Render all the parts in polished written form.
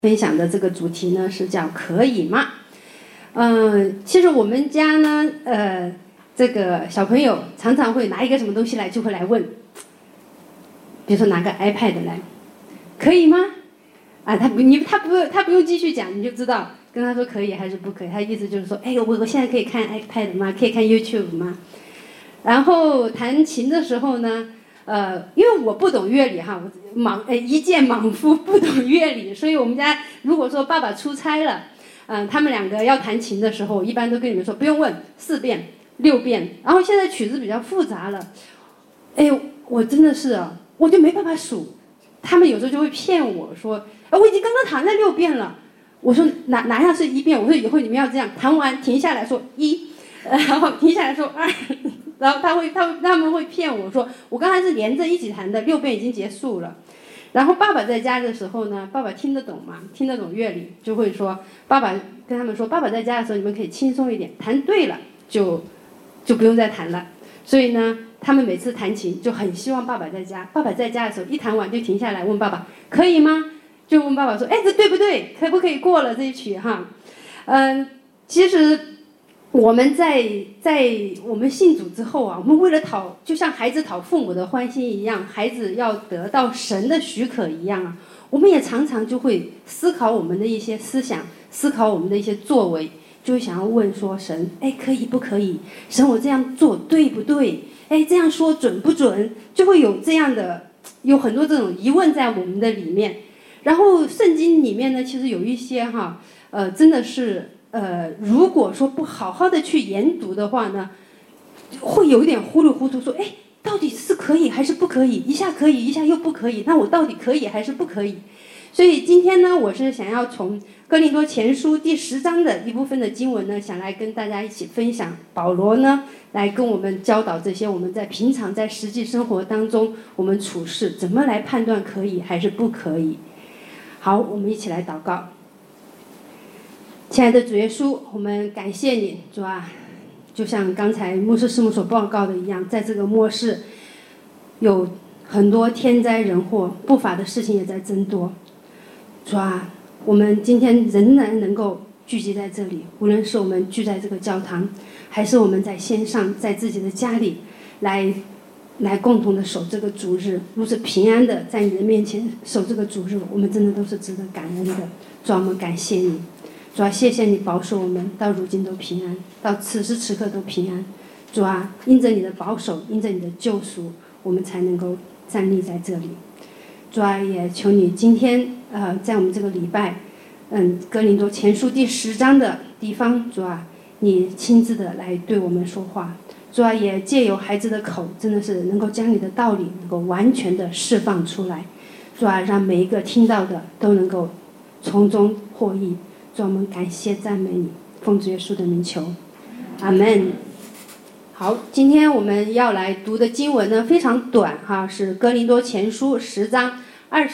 分享的这个主题呢是叫可以吗？其实我们家呢，这个小朋友常常会拿一个什么东西来，就会来问，比如说拿个 iPad 来，可以吗？啊，他不用继续讲，你就知道跟他说可以还是不可以。他的意思就是说，哎，我现在可以看 iPad 吗？可以看 YouTube 吗？然后弹琴的时候呢，因为我不懂乐理哈，我一介莽夫不懂乐理，所以我们家如果说爸爸出差了，他们两个要弹琴的时候，我一般都跟你们说不用问，4遍6遍。然后现在曲子比较复杂了，哎，我真的是我就没办法数，他们有时候就会骗我说，我已经刚刚弹了6遍了。我说哪样是1遍？我说以后你们要这样，弹完停下来说1，然后停下来说2。然后他们会骗我说，我刚才是连着一起弹的，6遍已经结束了。然后爸爸在家的时候呢，爸爸听得懂嘛，听得懂乐理，就会说，爸爸跟他们说，爸爸在家的时候你们可以轻松一点，弹对了就不用再弹了。所以呢，他们每次弹琴就很希望爸爸在家。爸爸在家的时候一弹完就停下来问爸爸可以吗？就问爸爸说，哎，这对不对？可不可以过了这一曲哈？其实我们在我们信主之后我们为了就像孩子讨父母的欢心一样，孩子要得到神的许可一样我们也常常就会思考我们的一些思想，思考我们的一些作为，就会想要问说神，哎，可以不可以？神，我这样做对不对？哎，这样说准不准？就会有这样的很多这种疑问在我们的里面。然后圣经里面呢，其实有一些真的是如果说不好好的去研读的话呢，会有一点糊里糊涂说，哎，到底是可以还是不可以？一下可以，一下又不可以，那我到底可以还是不可以？所以今天呢，我是想要从哥林多前书第10章的一部分的经文呢，想来跟大家一起分享。保罗呢，来跟我们教导这些我们在平常在实际生活当中，我们处事怎么来判断可以还是不可以。好，我们一起来祷告。亲爱的主耶稣，我们感谢你，主就像刚才牧师师母所报告的一样，在这个末世有很多天灾人祸，不法的事情也在增多。主我们今天仍然能够聚集在这里，无论是我们聚在这个教堂，还是我们在线上，在自己的家里来共同的守这个主日，如此平安的在你的面前守这个主日，我们真的都是值得感恩的。主我们感谢你，主谢谢你保守我们到如今都平安，到此时此刻都平安。主因着你的保守，因着你的救赎，我们才能够站立在这里。主也求你今天在我们这个礼拜哥林多前书第10章的地方，主你亲自的来对我们说话。主也借由孩子的口，真的是能够将你的道理能够完全的释放出来。主让每一个听到的都能够从中获益。主我们感谢赞美你，奉主耶稣的名求，阿们。好，今天我们要来读的经文呢非常短是哥林多前书10章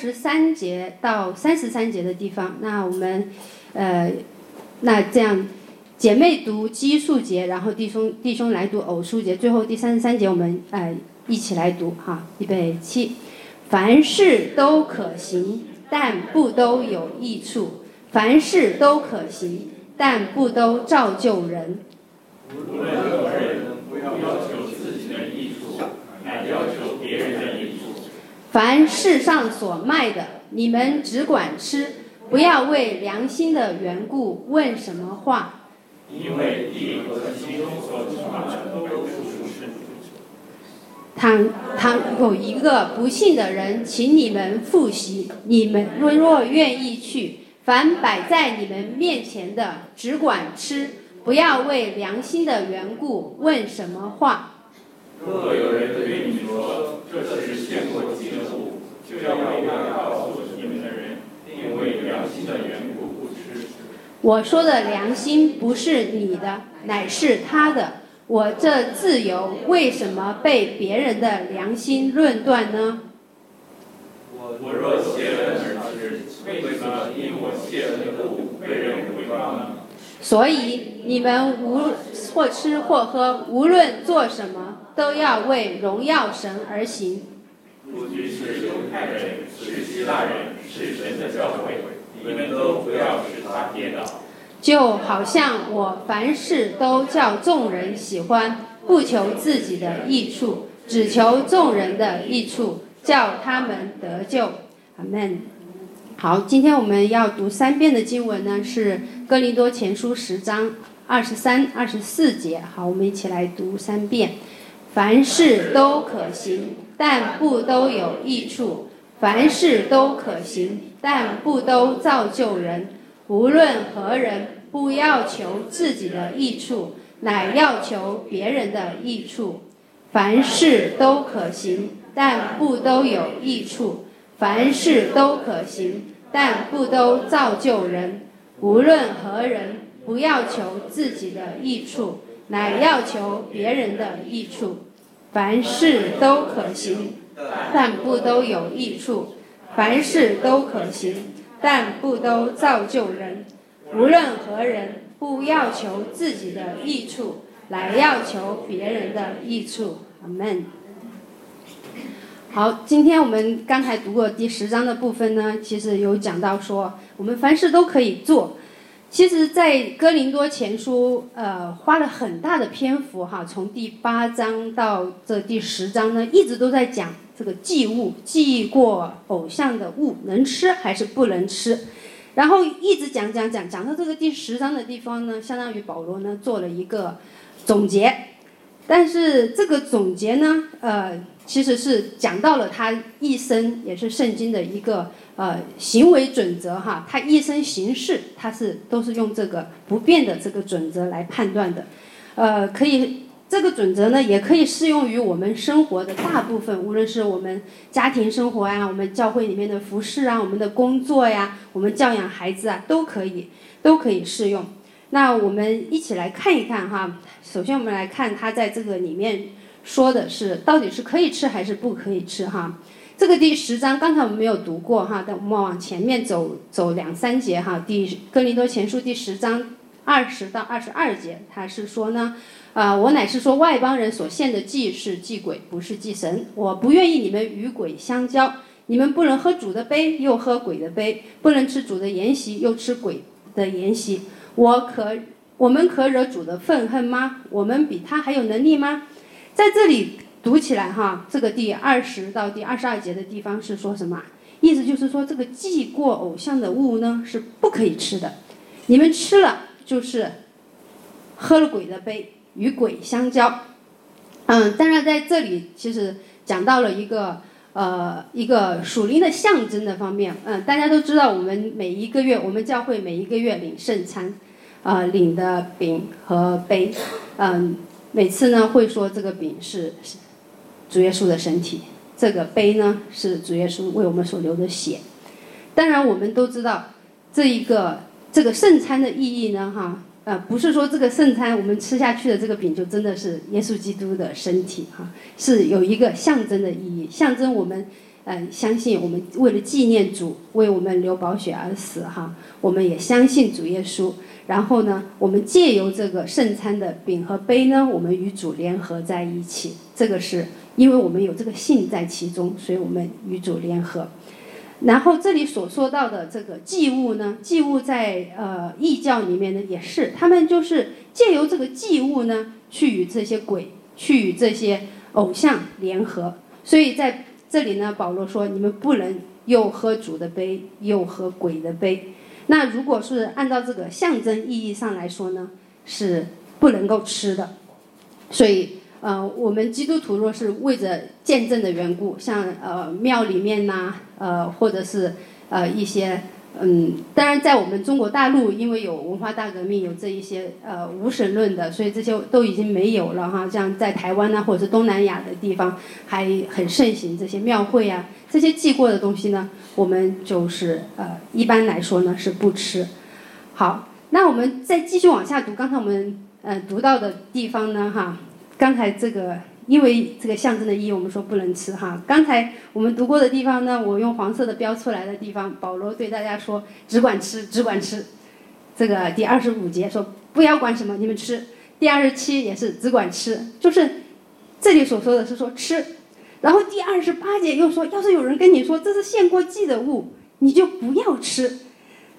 23节到33节的地方。那我们那这样姐妹读奇数节，然后弟兄来读偶数节，最后第33节我们一起来读预备起。凡事都可行，但不都有益处；凡事都可行，但不都造就人。 无论任何人不要求自己的益处，乃要求别人的益处。 凡世上所卖的，你们只管吃，不要为良心的缘故问什么话。 因为地和其中所充满的都属神。 倘有一个不信的人请你们复习，你们若愿意去，凡摆在你们面前的只管吃，不要为良心的缘故问什么话。 若有人对你说这是献过祭的物，就要为那告诉你们的人，并为良心的缘故不吃。 我说的良心不是你的，乃是他的。我这自由为什么被别人的良心论断呢？ 我若谢恩而吃，为什么因我谢恩的物被人毁谤呢？ 所以你们或吃或喝，无论做什么，都要为荣耀神而行。 不拘是犹太人，是希腊人，是神的教会， 你们都不要使他跌倒。 就好像我凡事都叫众人喜欢，不求自己的益处，只求众人的益处，叫他们得救。阿们。好，今天我们要读3遍的经文呢，是哥林多前书10章23、24节。好，我们一起来读3遍。凡事都可行，但不都有益处；凡事都可行，但不都造就人。无论何人，不要求自己的益处，乃要求别人的益处。凡事都可行，但不都有益处；凡事都可行，但不都造就人。无论何人，不要求自己的益处，乃要求别人的益处。凡事都可行，但不都有益处；凡事都可行，但不都造就人。无论何人，不要求自己的益处，来要求别人的益处。阿们。好，今天我们刚才读过第10章的部分呢，其实有讲到说我们凡事都可以做。其实在哥林多前书花了很大的篇幅哈，从第8章到这第10章呢，一直都在讲这个祭物，祭过偶像的物能吃还是不能吃，然后一直讲到这个第10章的地方呢，相当于保罗呢做了一个总结。但是这个总结呢其实是讲到了他一生，也是圣经的一个行为准则哈，他一生行事，他都是用这个不变的这个准则来判断的。可以这个准则呢，也可以适用于我们生活的大部分，无论是我们家庭生活呀，我们教会里面的服事啊，我们的工作呀，我们教养孩子啊，都可以适用。那我们一起来看一看哈。首先我们来看他在这个里面说的是到底是可以吃还是不可以吃哈。这个第10章刚才我们没有读过哈，但我们往前面走2-3节哈。哥林多前书第10章20到22节，他是说呢我乃是说外邦人所献的祭是祭鬼，不是祭神。我不愿意你们与鬼相交，你们不能喝主的杯又喝鬼的杯，不能吃主的筵席又吃鬼的筵席。我们可惹主的愤恨吗？我们比他还有能力吗？在这里读起来哈，这个第20到第22节的地方是说什么？意思就是说这个祭过偶像的物呢是不可以吃的，你们吃了就是喝了鬼的杯，与鬼相交。当然在这里其实讲到了一个属灵的象征的方面。大家都知道我们每一个月，我们教会每一个月领圣餐，领的饼和杯，每次呢会说这个饼是主耶稣的身体，这个杯呢是主耶稣为我们所流的血。当然我们都知道这个圣餐的意义呢哈，不是说这个圣餐我们吃下去的这个饼就真的是耶稣基督的身体哈，是有一个象征的意义，象征我们相信我们为了纪念主为我们流宝血而死哈，我们也相信主耶稣。然后呢，我们借由这个圣餐的饼和杯呢，我们与主联合在一起。这个是因为我们有这个信在其中，所以我们与主联合。然后这里所说到的这个祭物呢，祭物在异教里面呢也是，他们就是借由这个祭物呢，去与这些鬼，去与这些偶像联合。所以在这里呢，保罗说你们不能又喝主的杯，又喝鬼的杯。那如果是按照这个象征意义上来说呢，是不能够吃的。所以我们基督徒若是为着见证的缘故，像庙里面呐或者是一些当然在我们中国大陆因为有文化大革命，有这一些无神论的，所以这些都已经没有了哈。像在台湾呢或者是东南亚的地方还很盛行这些庙会啊，这些祭过的东西呢，我们就是一般来说呢是不吃。好，那我们再继续往下读，刚才我们读到的地方呢哈，刚才这个因为这个象征的意义我们说不能吃哈。刚才我们读过的地方呢，我用黄色的标出来的地方，保罗对大家说只管吃只管吃。这个第25节说不要管什么你们吃，第27也是只管吃，就是这里所说的是说吃。然后第28节又说要是有人跟你说这是献过祭的物，你就不要吃。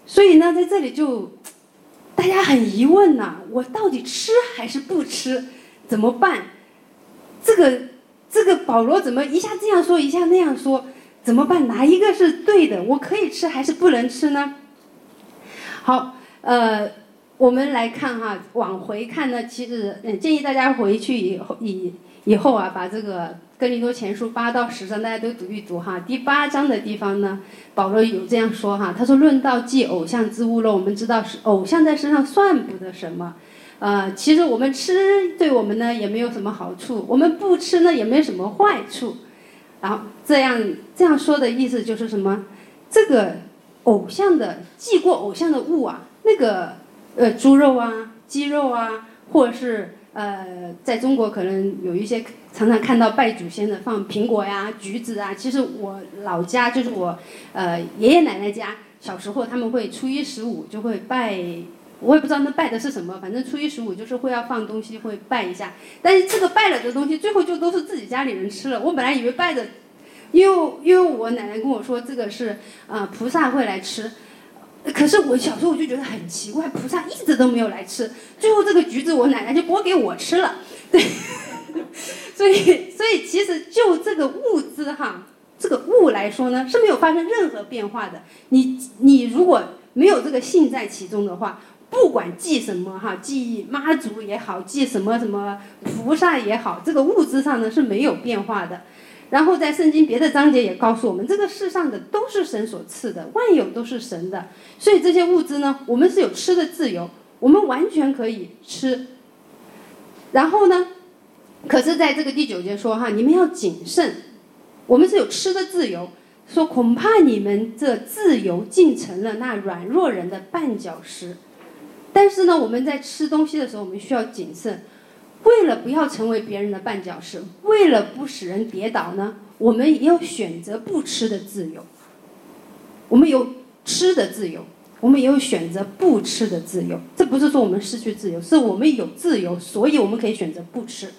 所以呢，在这里就大家很疑问呐，我到底吃还是不吃？怎么办？这个保罗怎么一下这样说，一下那样说？怎么办？哪一个是对的？我可以吃还是不能吃呢？好，我们来看哈，往回看呢，其实建议大家回去以后啊，把这个哥林多前书8到10章大家都读一读哈。第8章的地方呢，保罗有这样说哈，他说：“论到祭偶像之物了，我们知道是偶像在身上算不得什么。其实我们吃对我们呢也没有什么好处，我们不吃呢也没什么坏处。然后这样说的意思就是什么？这个偶像的祭过偶像的物啊，那个猪肉啊、鸡肉啊，或者是在中国可能有一些常常看到拜祖先的放苹果呀、橘子啊。其实我老家就是我爷爷奶奶家，小时候他们会初一十五就会拜。”我也不知道那拜的是什么，反正初一十五就是会要放东西，会拜一下。但是这个拜了的东西，最后就都是自己家里人吃了。我本来以为拜的，因为我奶奶跟我说这个是菩萨会来吃，可是我小时候我就觉得很奇怪，菩萨一直都没有来吃，最后这个橘子我奶奶就剥给我吃了，对，所以其实就这个物资哈，这个物来说呢是没有发生任何变化的。你如果没有这个信在其中的话。不管祭什么哈，祭妈祖也好，祭什么菩萨也好，这个物质上呢是没有变化的。然后在圣经别的章节也告诉我们，这个世上的都是神所赐的，万有都是神的，所以这些物质呢，我们是有吃的自由，我们完全可以吃。然后呢，可是在这个第9节说哈，你们要谨慎，我们是有吃的自由，说恐怕你们这自由竟成了那软弱人的绊脚石。但是呢，我们在吃东西的时候，我们需要谨慎，为了不要成为别人的绊脚石，为了不使人跌倒呢，我们也有选择不吃的自由。我们有吃的自由，我们也有选择不吃的自由。这不是说我们失去自由，是我们有自由，所以我们可以选择不吃。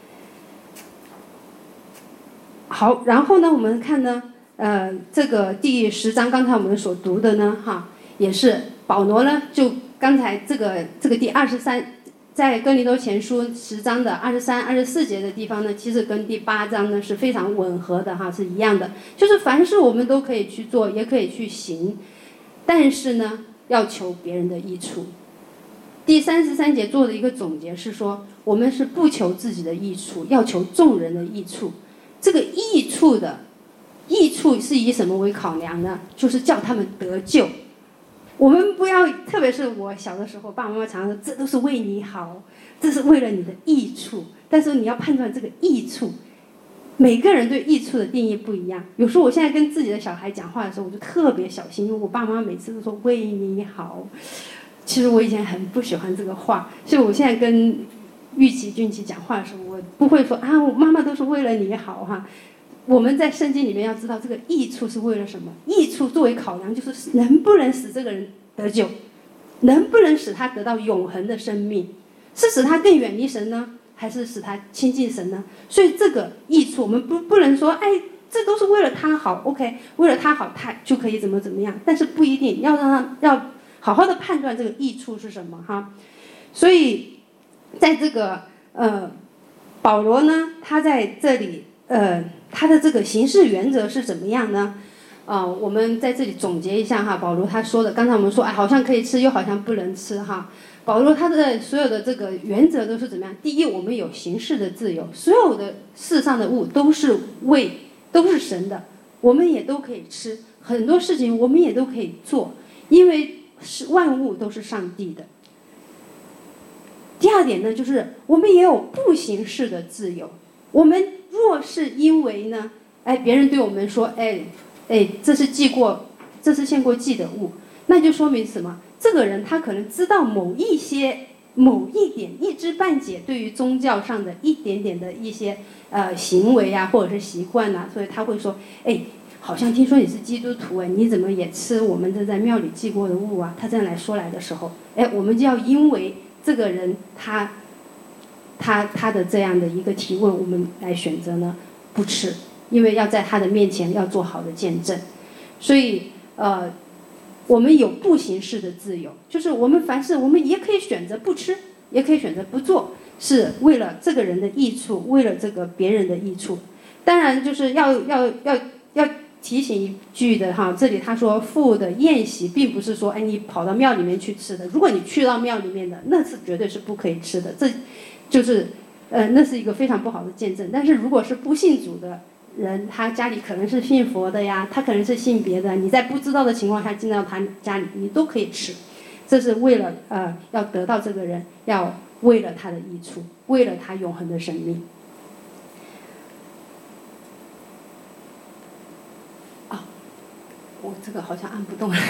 好，然后呢，我们看呢，这个第10章刚才我们所读的呢，哈，也是保罗呢就。刚才这个第23，在哥林多前书10章的23、24节的地方呢，其实跟第8章呢是非常吻合的哈，是一样的。就是凡事我们都可以去做，也可以去行，但是呢，要求别人的益处。第33节做的一个总结是说，我们是不求自己的益处，要求众人的益处。这个益处是以什么为考量呢？就是叫他们得救。我们不要，特别是我小的时候，爸爸妈妈常说这都是为你好，这是为了你的益处。但是你要判断这个益处，每个人对益处的定义不一样。有时候我现在跟自己的小孩讲话的时候，我就特别小心，因为我爸妈每次都说为你好。其实我以前很不喜欢这个话，所以我现在跟玉琪、俊琪讲话的时候，我不会说啊，我妈妈都是为了你好哈。我们在圣经里面要知道这个益处是为了什么？益处作为考量，就是能不能使这个人得救，能不能使他得到永恒的生命，是使他更远离神呢，还是使他亲近神呢？所以这个益处，我们不能说，哎，这都是为了他好 ，OK， 为了他好，他就可以怎么样，但是不一定要让他要好好的判断这个益处是什么哈。所以在这个保罗呢，他在这里他的这个行事原则是怎么样呢？我们在这里总结一下哈，保罗他说的，刚才我们说，哎，好像可以吃，又好像不能吃哈。保罗他的所有的这个原则都是怎么样？第一，我们有行事的自由，所有的世上的物都是神的，我们也都可以吃，很多事情我们也都可以做，因为万物都是上帝的。第二点呢，就是我们也有不行事的自由。我们若是因为呢，别人对我们说，这是献过祭的物，那就说明什么？这个人他可能知道某一点一知半解，对于宗教上的一点点的一些行为啊，或者是习惯啊，所以他会说，好像听说你是基督徒，你怎么也吃我们这在庙里祭过的物啊？他这样来说来的时候，我们就要因为这个人他的这样的一个提问，我们来选择呢不吃，因为要在他的面前要做好的见证。所以我们有不行事的自由，就是我们凡事我们也可以选择不吃，也可以选择不做，是为了这个人的益处，为了这个别人的益处。当然就是要提醒一句的哈，这里他说父的宴席并不是说你跑到庙里面去吃的，如果你去到庙里面的，那是绝对是不可以吃的，这就是那是一个非常不好的见证。但是如果是不信主的人，他家里可能是信佛的呀，他可能是信别的，你在不知道的情况下进到他家里，你都可以吃，这是为了要得到这个人，要为了他的益处，为了他永恒的生命。我这个好像按不动了。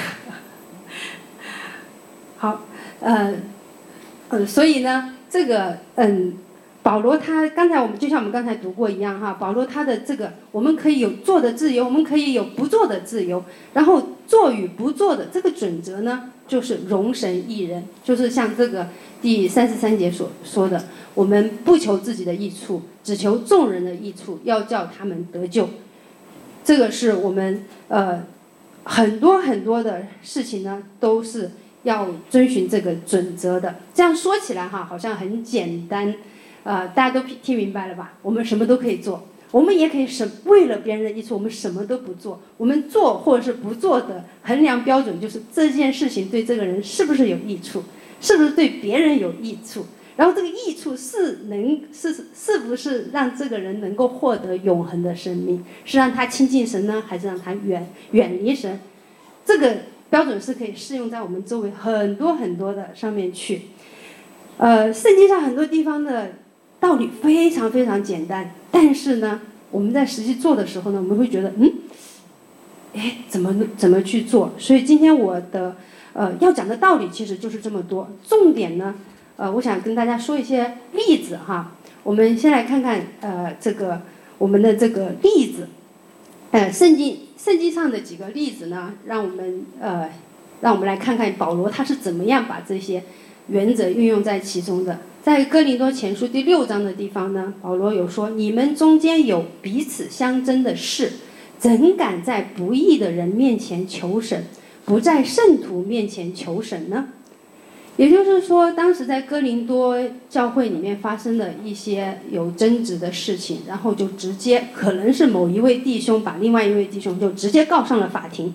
好，所以呢，这个保罗他刚才就像我们刚才读过一样哈，保罗他的这个我们可以有做的自由，我们可以有不做的自由，然后做与不做的这个准则呢，就是容神益人，就是像这个第33节所说的，我们不求自己的益处，只求众人的益处，要叫他们得救。这个是我们很多的事情呢，都是要遵循这个准则的。这样说起来哈，好像很简单，大家都听明白了吧？我们什么都可以做，我们也可以为了别人的益处，我们什么都不做。我们做或者是不做的衡量标准，就是这件事情对这个人是不是有益处，是不是对别人有益处。然后这个益处是不是让这个人能够获得永恒的生命，是让他亲近神呢，还是让他远离神？这个标准是可以适用在我们周围很多的上面去。圣经上很多地方的道理非常非常简单，但是呢，我们在实际做的时候呢，我们会觉得怎么去做？所以今天我的要讲的道理其实就是这么多，重点呢。我想跟大家说一些例子哈。我们先来看看这个我们的这个例子，圣经上的几个例子呢，让我们来看看保罗他是怎么样把这些原则运用在其中的。在哥林多前书第6章的地方呢，保罗有说：你们中间有彼此相争的事，怎敢在不义的人面前求神，不在圣徒面前求神呢？也就是说，当时在哥林多教会里面发生了一些有争执的事情，然后就直接可能是某一位弟兄把另外一位弟兄就直接告上了法庭。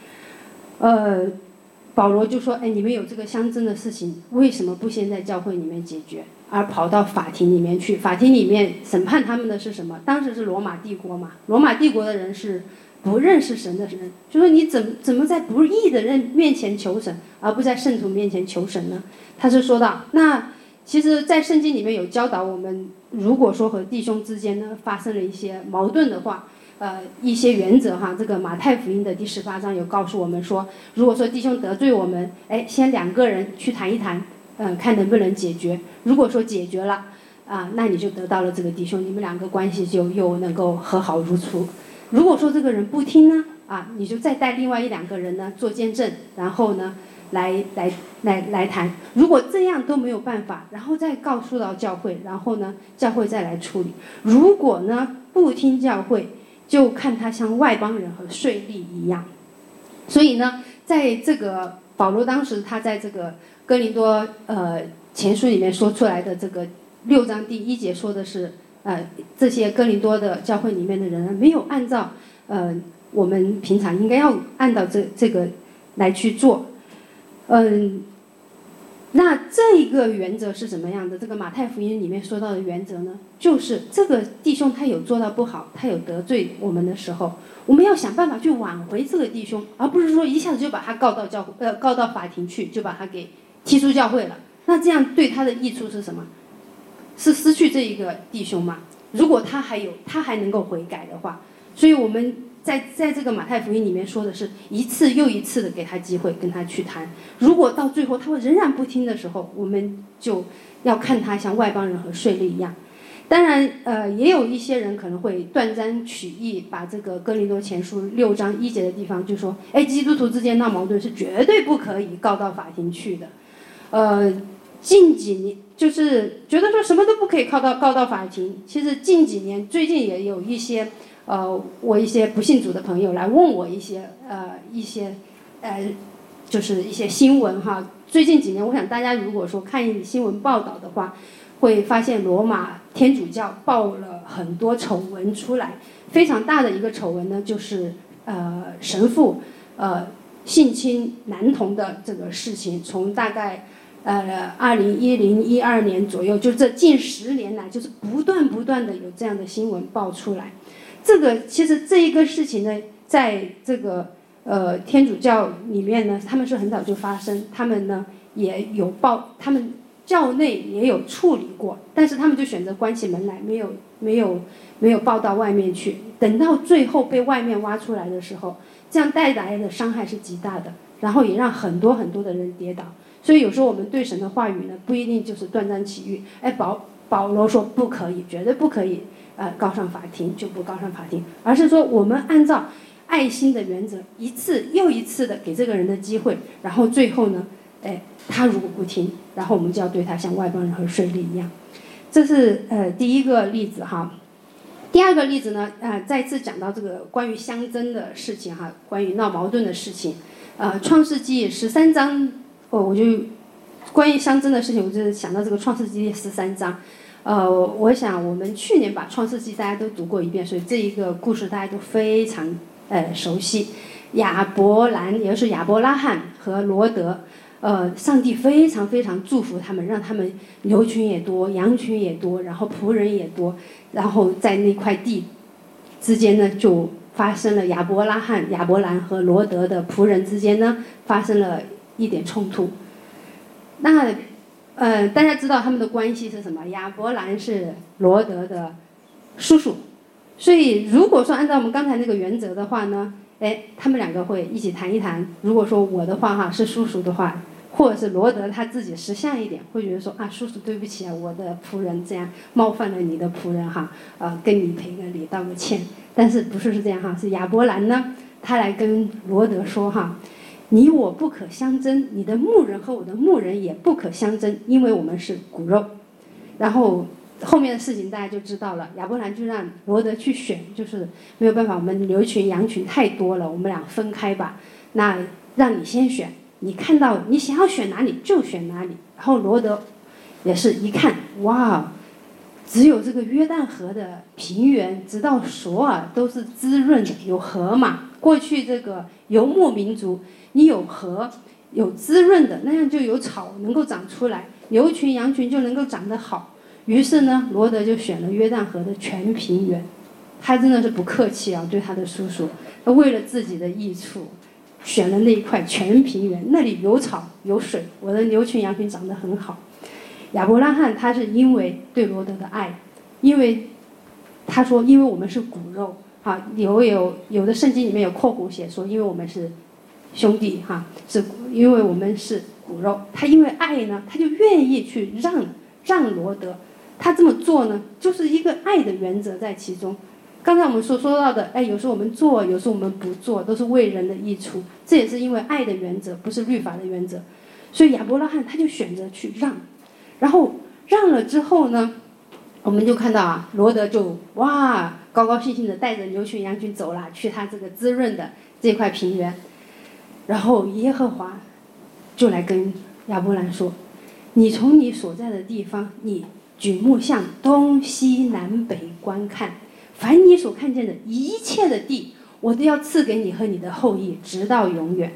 保罗就说：你们有这个相争的事情，为什么不先在教会里面解决，而跑到法庭里面去？法庭里面审判他们的是什么？当时是罗马帝国嘛，罗马帝国的人是不认识神的人，就说你怎么在不义的人面前求神，而不在圣徒面前求神呢？他是说到，那其实在圣经里面有教导我们，如果说和弟兄之间呢发生了一些矛盾的话，一些原则哈，这个马太福音的第18章有告诉我们说，如果说弟兄得罪我们，先2个人去谈一谈，看能不能解决。如果说解决了那你就得到了这个弟兄，你们2个关系就又能够和好如初。如果说这个人不听呢，你就再带另外1-2个人呢做见证，然后呢来谈。如果这样都没有办法，然后再告诉到教会，然后呢教会再来处理。如果呢不听教会，就看他像外邦人和税吏一样。所以呢，在这个保罗当时他在这个哥林多前书里面说出来的这个6章第1节说的是。这些哥林多的教会里面的人没有按照我们平常应该要按照这个来去做。那这个原则是怎么样的？这个马太福音里面说到的原则呢，就是这个弟兄他有做到不好，他有得罪我们的时候，我们要想办法去挽回这个弟兄，而不是说一下子就把他告到法庭去，就把他给踢出教会了。那这样对他的益处是什么？是失去这一个弟兄吗？如果他还能够悔改的话，所以我们在这个马太福音里面说的是一次又一次的给他机会跟他去谈。如果到最后他会仍然不听的时候，我们就要看他像外邦人和税吏一样。当然也有一些人可能会断章取义，把这个哥林多前书6章1节的地方就说，基督徒之间闹矛盾是绝对不可以告到法庭去的。近几年就是觉得说什么都不可以告到法庭。其实近几年最近也有一些我一些不信主的朋友来问我一些就是一些新闻哈。最近几年，我想大家如果说看新闻报道的话，会发现罗马天主教爆了很多丑闻出来。非常大的一个丑闻呢，就是神父性侵男童的这个事情，从大概2010-12年左右，就这近10年来，就是不断的有这样的新闻爆出来。这个其实这一个事情呢，在这个天主教里面呢，他们是很早就发生，他们呢也有他们教内也有处理过，但是他们就选择关起门来，没有报到外面去。等到最后被外面挖出来的时候，这样带来的伤害是极大的，然后也让很多的人跌倒。所以有时候我们对神的话语呢，不一定就是断章取义。保罗说不可以，绝对不可以，告上法庭就不告上法庭，而是说我们按照爱心的原则，一次又一次的给这个人的机会，然后最后呢，他如果不听，然后我们就要对他像外邦人和税吏一样。这是第一个例子哈。第二个例子呢，再次讲到这个关于相争的事情哈，关于闹矛盾的事情。创世纪13章，我就关于相争的事情，我就想到这个创世纪13章。我想我们去年把创世纪大家都读过一遍，所以这一个故事大家都非常熟悉。亚伯兰，也就是亚伯拉罕和罗德。上帝非常祝福他们，让他们牛群也多，羊群也多，然后仆人也多，然后在那块地之间呢，就发生了亚伯兰和罗德的仆人之间呢，发生了一点冲突。那大家知道他们的关系是什么？亚伯兰是罗德的叔叔，所以如果说按照我们刚才那个原则的话呢，他们两个会一起谈一谈。如果说我的话哈是叔叔的话，或者是罗德他自己识相一点，会觉得说叔叔对不起啊，我的仆人这样冒犯了你的仆人哈，跟你赔个礼道个歉。但是不是这样哈？是亚伯兰呢，他来跟罗德说哈，你我不可相争，你的牧人和我的牧人也不可相争，因为我们是骨肉。然后后面的事情大家就知道了，亚伯兰就让罗德去选，就是没有办法，我们牛群羊群太多了，我们俩分开吧，那让你先选，你看到你想要选哪里就选哪里。然后罗德也是一看，哇，只有这个约旦河的平原直到索尔都是滋润的，有河嘛，过去这个游牧民族，你有河有滋润的，那样就有草能够长出来，牛群羊群就能够长得好。于是呢，罗德就选了约旦河的全平原。他真的是不客气啊，对他的叔叔，他为了自己的益处选了那一块全平原，那里有草有水，我的牛群羊群长得很好。亚伯拉罕他是因为对罗德的爱，因为他说因为我们是骨肉啊，有的圣经里面有括弧写说因为我们是兄弟哈，是因为我们是骨肉。他因为爱呢，他就愿意去让罗德。他这么做呢，就是一个爱的原则在其中。刚才我们说到的，有时候我们做，有时候我们不做，都是为人的益处。这也是因为爱的原则，不是律法的原则。所以亚伯拉罕他就选择去让，然后让了之后呢，我们就看到罗德就高高兴兴的带着牛群羊群走了，去他这个滋润的这块平原。然后耶和华就来跟亚伯兰说：“你从你所在的地方，你举目向东西南北观看，凡你所看见的一切的地，我都要赐给你和你的后裔，直到永远。”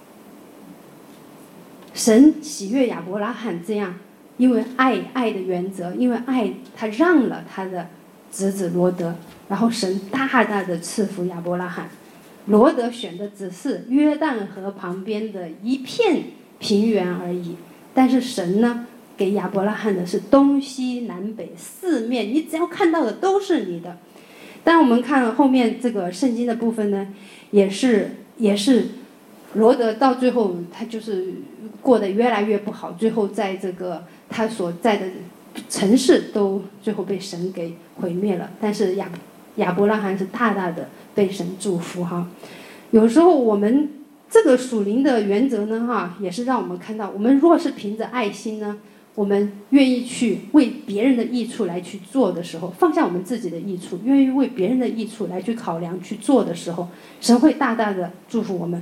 神喜悦亚伯拉罕这样，因为爱的原则，因为爱他让了他的侄子罗德，然后神大的赐福亚伯拉罕。罗德选的只是约旦河旁边的一片平原而已，但是神呢，给亚伯拉罕的是东西南北四面，你只要看到的都是你的。但我们看后面这个圣经的部分呢，也是罗德到最后他就是过得越来越不好，最后在这个他所在的城市都最后被神给毁灭了。但是亚伯拉罕是大的被神祝福哈。有时候我们这个属灵的原则呢也是让我们看到，我们若是凭着爱心呢，我们愿意去为别人的益处来去做的时候，放下我们自己的益处，愿意为别人的益处来去考量去做的时候，神会大的祝福我们。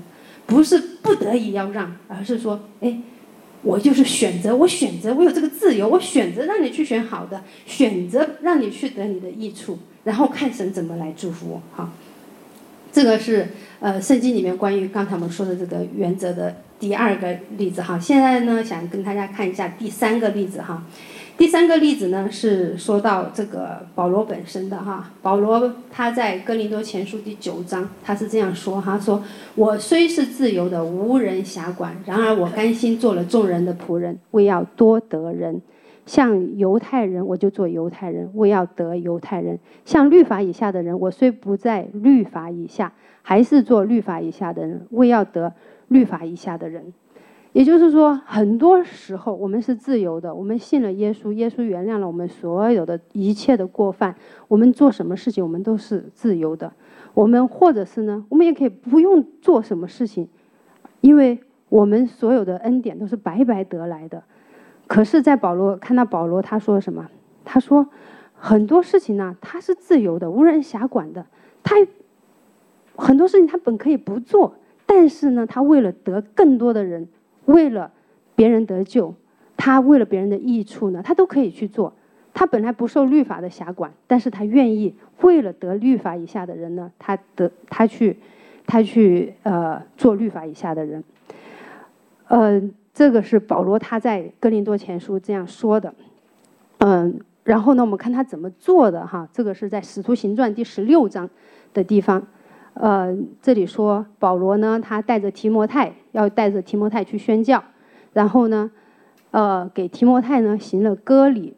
不是不得已要让，而是说，哎，我就是选择，我有这个自由，我选择让你去选好的，选择让你去得你的益处，然后看神怎么来祝福我。好，这个是圣经里面关于刚才我们说的这个原则的第2个例子哈。现在呢，想跟大家看一下第3个例子哈。第3个例子呢是说到这个保罗本身的哈。保罗他在哥林多前书第9章，他是这样说哈，说我虽是自由的，无人辖管，然而我甘心做了众人的仆人，为要多得人。像犹太人，我就做犹太人，为要得犹太人；像律法以下的人，我虽不在律法以下，还是做律法以下的人，为要得律法以下的人。也就是说，很多时候我们是自由的，我们信了耶稣，耶稣原谅了我们所有的一切的过犯，我们做什么事情我们都是自由的。我们或者是呢，我们也可以不用做什么事情，因为我们所有的恩典都是白白得来的。可是在看到保罗他说什么，他说很多事情呢，他是自由的，无人辖管的，他很多事情他本可以不做，但是呢，他为了得更多的人，为了别人得救，他为了别人的益处呢，他都可以去做。他本来不受律法的辖管，但是他愿意为了得律法以下的人呢，他去做律法以下的人。这个是保罗他在哥林多前书这样说的。然后呢，我们看他怎么做的哈。这个是在使徒行传第16章的地方。这里说保罗呢，他要带着提摩太去宣教，然后呢，给提摩太呢行了割礼。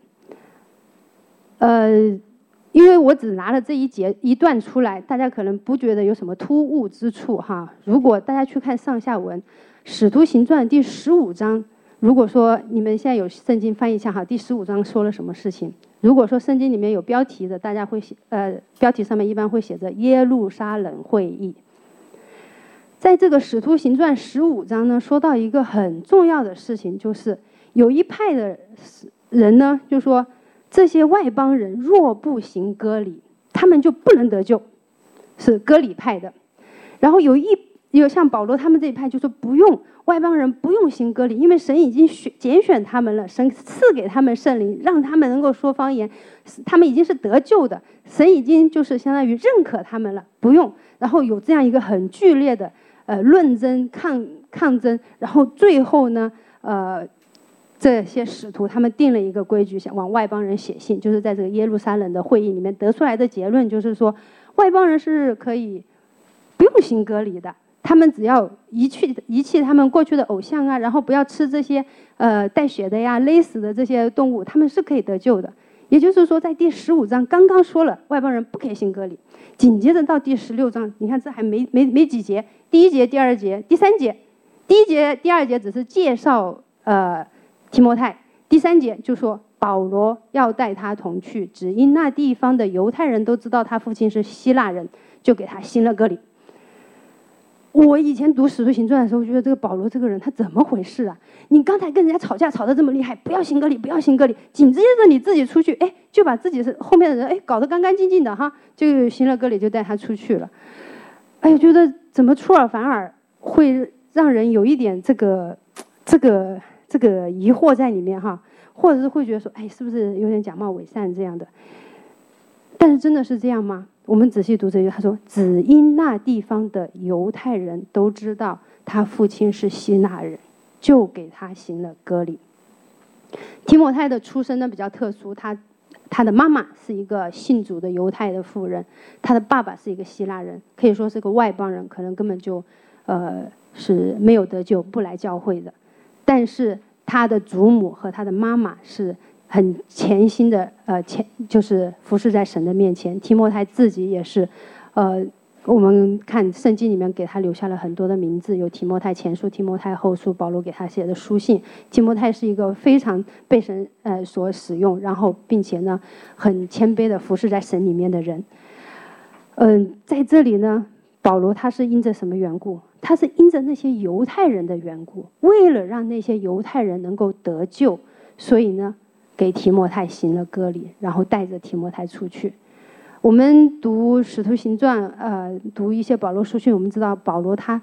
因为我只拿了这一段出来，大家可能不觉得有什么突兀之处哈。如果大家去看上下文，使徒行传第15章，如果说你们现在有圣经翻译一下哈，第15章说了什么事情？如果说圣经里面有标题的，大家会标题上面一般会写着耶路撒冷会议。在这个使徒行传15章呢，说到一个很重要的事情，就是有一派的人呢，就说这些外邦人若不行割礼，他们就不能得救，是割礼派的。然后有像保罗他们这一派就说不用，外邦人不用行割礼，因为神已经拣选他们了，神赐给他们圣灵，让他们能够说方言，他们已经是得救的，神已经就是相当于认可他们了，不用。然后有这样一个很剧烈的论争抗争，然后最后呢这些使徒他们定了一个规矩，想往外邦人写信，就是在这个耶路撒冷的会议里面得出来的结论，就是说外邦人是可以不用行割礼的，他们只要遗弃他们过去的偶像啊，然后不要吃这些带血的呀、勒死的这些动物，他们是可以得救的。也就是说，在第15章刚刚说了外邦人不可以行割礼，紧接着到第16章，你看这还没几节，第1节、第2节、第3节，第1节、第2节只是介绍提摩太，第3节就说保罗要带他同去，只因那地方的犹太人都知道他父亲是希腊人，就给他行了割礼。我以前读使徒行传的时候，觉得这个保罗这个人他怎么回事啊？你刚才跟人家吵架吵得这么厉害，不要行割礼，不要行割礼，紧接着你自己出去，就把自己是后面的人搞得干干净净的哈，就行了割礼，就带他出去了。我觉得怎么出尔反尔，会让人有一点这个疑惑在里面哈，或者是会觉得说，是不是有点假冒伪善这样的？但是真的是这样吗？我们仔细读这句，他说只因那地方的犹太人都知道他父亲是希腊人，就给他行了割礼。提摩太的出身呢比较特殊，他的妈妈是一个信主的犹太的妇人，他的爸爸是一个希腊人，可以说是个外邦人，可能根本就是没有得救，不来教会的。但是他的祖母和他的妈妈是很虔心的，就是服侍在神的面前。提摩太自己也是，我们看圣经里面给他留下了很多的名字，有提摩太前书、提摩太后书，保罗给他写的书信。提摩太是一个非常被神所使用，然后并且呢很谦卑的服侍在神里面的人。在这里呢，保罗他是因着什么缘故？他是因着那些犹太人的缘故，为了让那些犹太人能够得救，所以呢给提摩太行了割礼，然后带着提摩太出去。我们读使徒行传，读一些保罗书信，我们知道保罗他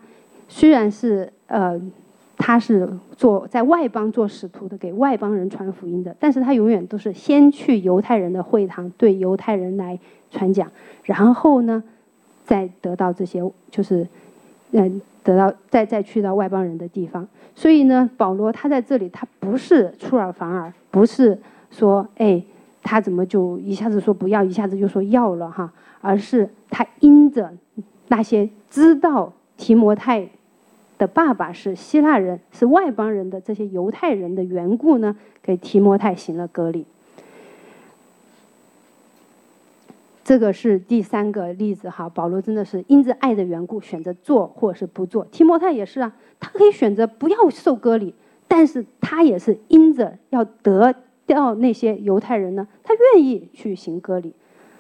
虽然是他是在外邦做使徒的，给外邦人传福音的，但是他永远都是先去犹太人的会堂，对犹太人来传讲，然后呢，再得到这些，就是得到再去到外邦人的地方。所以呢，保罗他在这里，他不是出尔反尔，不是说他怎么就一下子说不要，一下子就说要了哈，而是他因着那些知道提摩太的爸爸是希腊人，是外邦人的这些犹太人的缘故呢，给提摩太行了割礼。这个是第3个例子哈，保罗真的是因着爱的缘故选择做或是不做。提摩太也是啊，他可以选择不要受割礼，但是他也是因着要得到那些犹太人呢，他愿意去行割礼。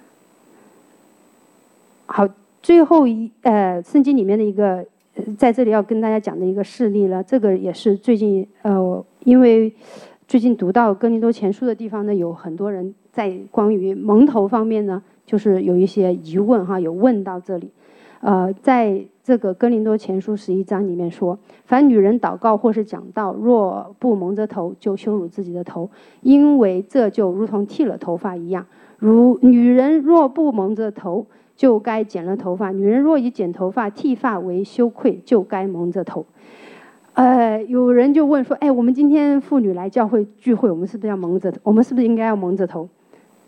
好，最后圣经里面的一个在这里要跟大家讲的一个事例了，这个也是最近因为最近读到哥林多前书的地方呢，有很多人在关于蒙头方面呢，就是有一些疑问哈，有问到这里。在这个哥林多前书11章里面说，凡女人祷告或是讲道，若不蒙着头，就羞辱自己的头，因为这就如同剃了头发一样。如女人若不蒙着头，就该剪了头发；女人若以剪头发、剃发为羞愧，就该蒙着头。有人就问说，我们今天妇女来教会聚会，我们是不是要蒙着头？我们是不是应该要蒙着头？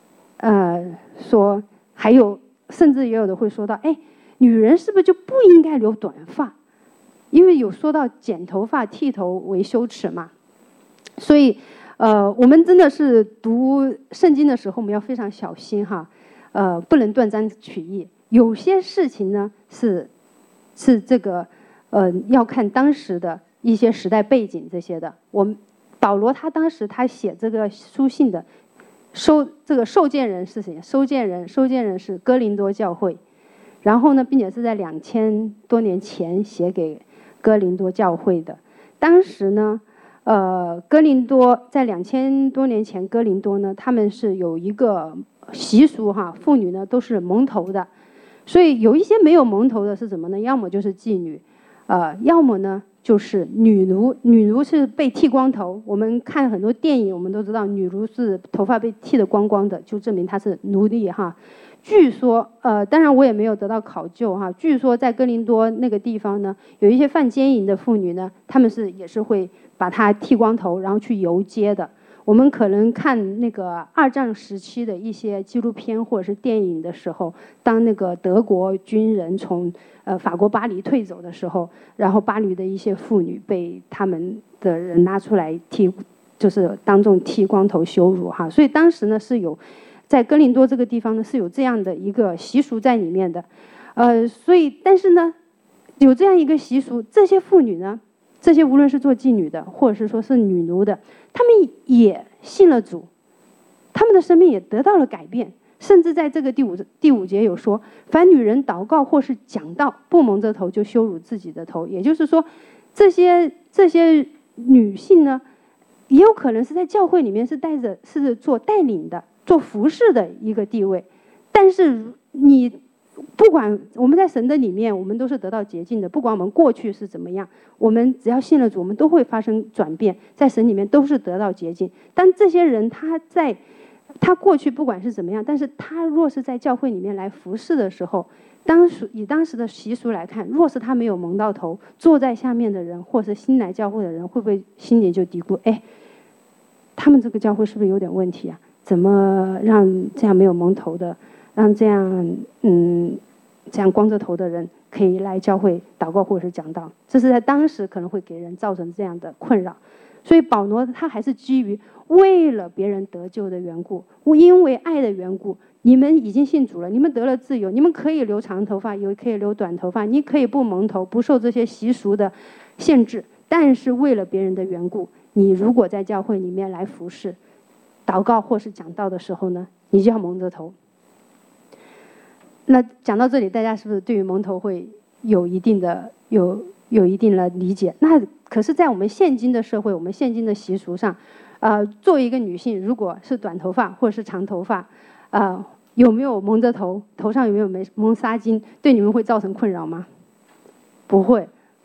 说还有，甚至也有的会说到，女人是不是就不应该留短发？因为有说到剪头发、剃头为羞耻嘛。所以，我们真的是读圣经的时候，我们要非常小心哈。不能断章取义，有些事情呢是这个要看当时的一些时代背景这些的。保罗他当时他写这个书信的这个受件人是谁？收件人是哥林多教会，然后呢，并且是在2000多年前写给哥林多教会的。当时呢，哥林多在2000多年前，哥林多呢，他们是有一个习俗哈，妇女呢都是蒙头的，所以有一些没有蒙头的是什么呢？要么就是妓女，要么呢就是女奴。女奴是被剃光头，我们看很多电影，我们都知道女奴是头发被剃得光光的，就证明她是奴隶哈。据说，当然我也没有得到考究哈。据说在哥林多那个地方呢，有一些犯奸淫的妇女呢，她们也是会把她剃光头，然后去游街的。我们可能看那个2战时期的一些纪录片或者是电影的时候，当那个德国军人从法国巴黎退走的时候，然后巴黎的一些妇女被他们的人拿出来就是当众剃光头羞辱哈。所以当时呢是有在哥林多这个地方呢是有这样的一个习俗在里面的，所以但是呢有这样一个习俗，这些妇女呢，这些无论是做妓女的，或者是说是女奴的，她们也信了主，她们的生命也得到了改变。甚至在这个第五节有说，凡女人祷告或是讲道，不蒙着头就羞辱自己的头。也就是说，这些女性呢，也有可能是在教会里面是做带领的，做服侍的一个地位。但是你不管我们在神的里面，我们都是得到洁净的，不管我们过去是怎么样，我们只要信了主，我们都会发生转变，在神里面都是得到洁净。但这些人他过去不管是怎么样，但是他若是在教会里面来服侍的时候，以当时的习俗来看，若是他没有蒙到头，坐在下面的人或是新来教会的人，会不会心里就嘀咕，他们这个教会是不是有点问题啊？怎么让这样没有蒙头的，让这样光着头的人可以来教会祷告或者是讲道？这是在当时可能会给人造成这样的困扰。所以保罗他还是基于为了别人得救的缘故，因为爱的缘故，你们已经信主了，你们得了自由，你们可以留长头发，也可以留短头发，你可以不蒙头，不受这些习俗的限制。但是为了别人的缘故，你如果在教会里面来服侍、祷告或是讲道的时候呢，你就要蒙着头。那讲到这里，大家是不是对于蒙头会有一定的理解？那可是在我们现今的社会，我们现今的习俗上，作为一个女性，如果是短头发或者是长头发，有没有蒙着头，头上有没有蒙纱巾，对你们会造成困扰吗？不会，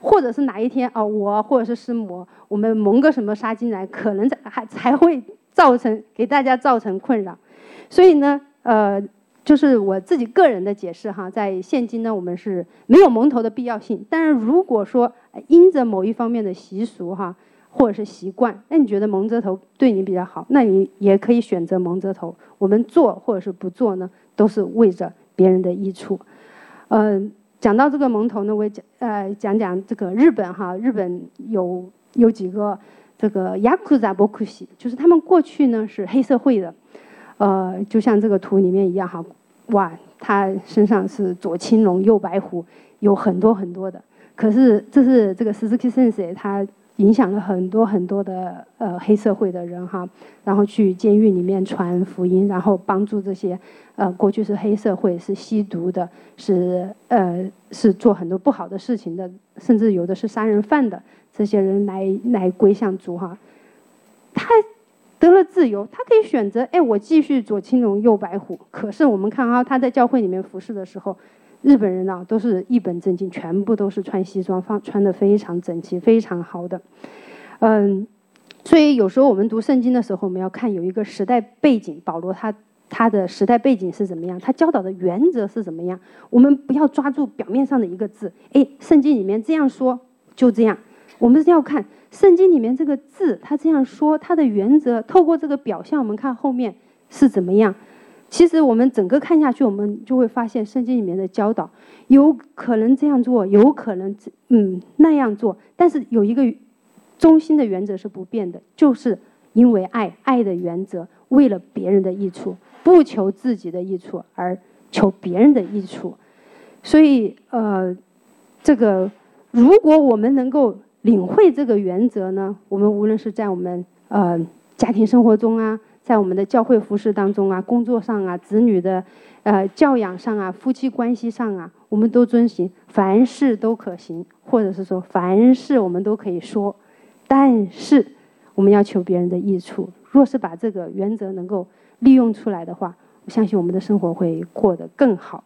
或者是哪一天我或者是师母，我们蒙个什么纱进来，可能才会给大家造成困扰。所以呢，就是我自己个人的解释哈，在现今呢，我们是没有蒙头的必要性。但是如果说因着某一方面的习俗哈，或者是习惯，那你觉得蒙着头对你比较好，那你也可以选择蒙着头。我们做或者是不做呢，都是为着别人的益处。讲到这个蒙头呢，我也讲这个日本哈，日本有几个这个ヤクザボクシ，就是他们过去呢是黑社会的，就像这个图里面一样哈，哇，他身上是左青龙右白虎，有很多很多的。可是这是这个Suzuki Sensei他影响了很多很多的黑社会的人哈，然后去监狱里面传福音，然后帮助这些过去是黑社会、是吸毒的、是做很多不好的事情的，甚至有的是杀人犯的这些人来归向主哈。他得了自由，他可以选择我继续左青龙右白虎。可是我们看啊，他在教会里面服侍的时候，日本人都是一本正经，全部都是穿西装，穿得非常整齐，非常好的。所以有时候我们读圣经的时候，我们要看有一个时代背景，保罗他的时代背景是怎么样，他教导的原则是怎么样。我们不要抓住表面上的一个字，圣经里面这样说就这样。我们是要看圣经里面这个字，他这样说，他的原则，透过这个表象，我们看后面是怎么样。其实我们整个看下去，我们就会发现圣经里面的教导有可能这样做，有可能那样做，但是有一个中心的原则是不变的，就是因为爱的原则，为了别人的益处，不求自己的益处，而求别人的益处。所以这个如果我们能够领会这个原则呢，我们无论是在我们家庭生活中啊，在我们的教会服事当中啊，工作上啊，子女的教养上啊，夫妻关系上啊，我们都遵行，凡事都可行，或者是说凡事我们都可以说，但是我们要求别人的益处。若是把这个原则能够利用出来的话，我相信我们的生活会过得更好。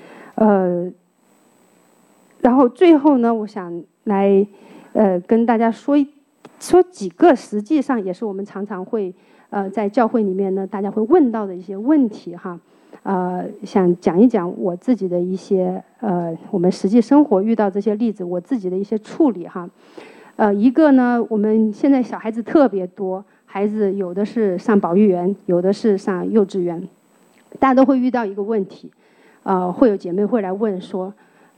然后最后呢，我想来跟大家说几个实际上也是我们常常会在教会里面呢，大家会问到的一些问题哈。想讲一讲我自己的一些我们实际生活遇到这些例子，我自己的一些处理哈。一个呢，我们现在小孩子特别多，孩子有的是上保育园，有的是上幼稚园，大家都会遇到一个问题，会有姐妹会来问说，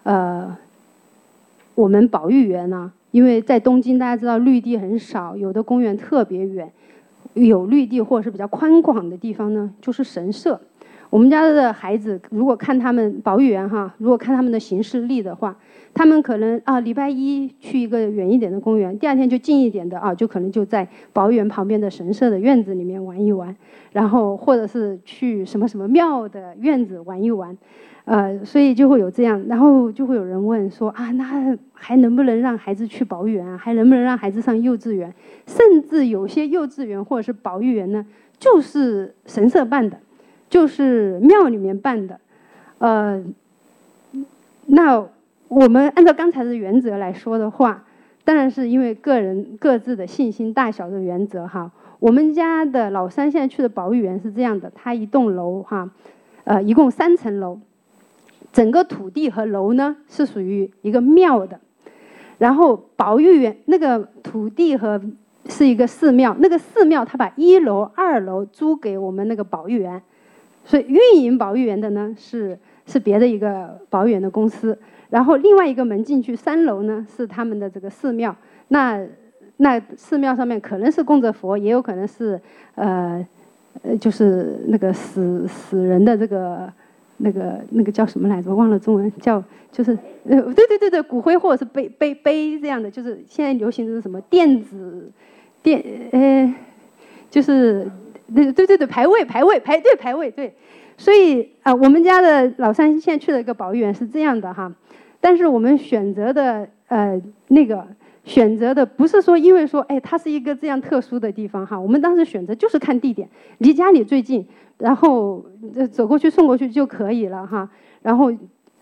我们保育园呢，因为在东京大家知道绿地很少，有的公园特别远，有绿地或者是比较宽广的地方呢，就是神社。我们家的孩子如果看他们保育员哈，如果看他们的行事历的话，他们可能礼拜一去一个远一点的公园，第二天就近一点的就可能就在保育员旁边的神社的院子里面玩一玩，然后或者是去什么什么庙的院子玩一玩，所以就会有这样，然后就会有人问说那还能不能让孩子去保育园啊？还能不能让孩子上幼稚园？甚至有些幼稚园或者是保育园呢，就是神社办的。就是庙里面办的，那我们按照刚才的原则来说的话，当然是因为个人各自的信心大小的原则哈。我们家的老三现在去的保育园是这样的，它一栋楼哈，一共3层楼，整个土地和楼呢是属于一个庙的，然后保育园那个土地和是一个寺庙，那个寺庙它把1楼、2楼租给我们那个保育园。所以运营保育园的呢是别的一个保育园的公司，然后另外一个门进去3楼呢是他们的这个寺庙，那寺庙上面可能是供着佛，也有可能是就是那个死人的这个那个叫什么来着？忘了中文叫就是对骨灰或者是碑这样的，就是现在流行的是什么就是对排位对，所以我们家的老三现在去了一个保育园是这样的哈，但是我们选择的选择的不是说因为说它是一个这样特殊的地方哈，我们当时选择就是看地点，离家里最近，然后走过去送过去就可以了哈，然后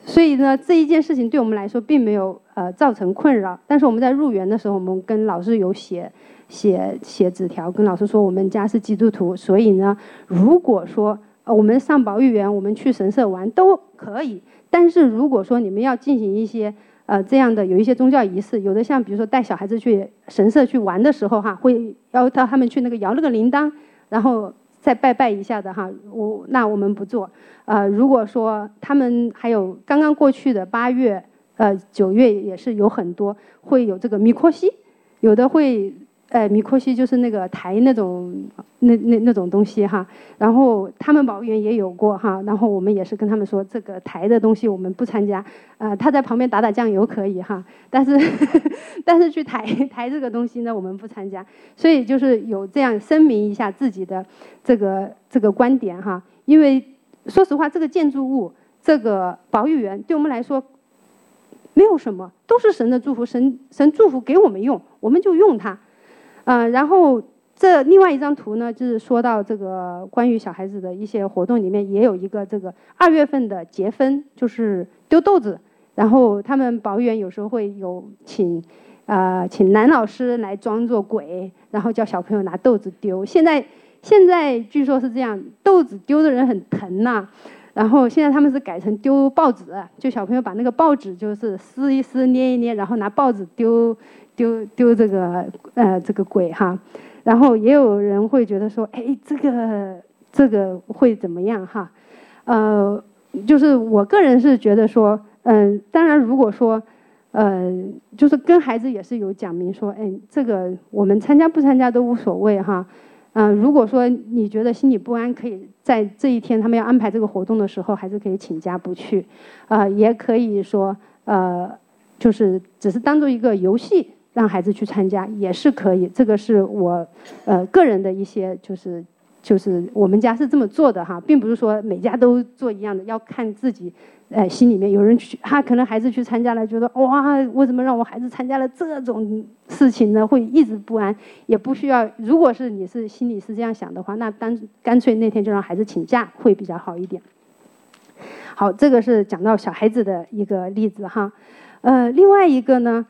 所以呢，这一件事情对我们来说并没有造成困扰。但是我们在入园的时候，我们跟老师有写纸条，跟老师说我们家是基督徒，所以呢，如果说我们上保育园，我们去神社玩都可以。但是如果说你们要进行一些这样的有一些宗教仪式，有的像比如说带小孩子去神社去玩的时候哈，会要到他们去那个摇那个铃铛，然后再拜拜一下的哈，那我们不做。如果说他们还有刚刚过去的8月、9月也是有很多会有这个米阔西，有的会。米阔西就是那个台那种那种东西哈，然后他们保育园也有过哈，然后我们也是跟他们说这个台的东西我们不参加，他在旁边打打酱油可以哈，但是去台这个东西呢我们不参加，所以就是有这样声明一下自己的这个观点哈，因为说实话这个建筑物这个保育园对我们来说没有什么，都是神的祝福，神祝福给我们用，我们就用它。然后这另外一张图呢，就是说到这个关于小孩子的一些活动里面，也有一个这个2月份的节分，就是丢豆子。然后他们保育园有时候会有请男老师来装作鬼，然后叫小朋友拿豆子丢。现在据说是这样，豆子丢的人很疼呐。然后现在他们是改成丢报纸，就小朋友把那个报纸就是撕一撕、捏一捏，然后拿报纸丢这个鬼哈。然后也有人会觉得说，哎，这个会怎么样哈？就是我个人是觉得说，当然如果说，就是跟孩子也是有讲明说，哎，这个我们参加不参加都无所谓哈。如果说你觉得心里不安，可以在这一天他们要安排这个活动的时候，还是可以请假不去，也可以说就是只是当做一个游戏让孩子去参加也是可以。这个是我个人的一些就是我们家是这么做的哈，并不是说每家都做一样的，要看自己心里面。有人去，他可能孩子去参加了，觉得哇，为什么让我孩子参加了这种事情呢？会一直不安，也不需要。如果是你是心里是这样想的话，那干脆那天就让孩子请假会比较好一点。好，这个是讲到小孩子的一个例子哈。另外一个呢，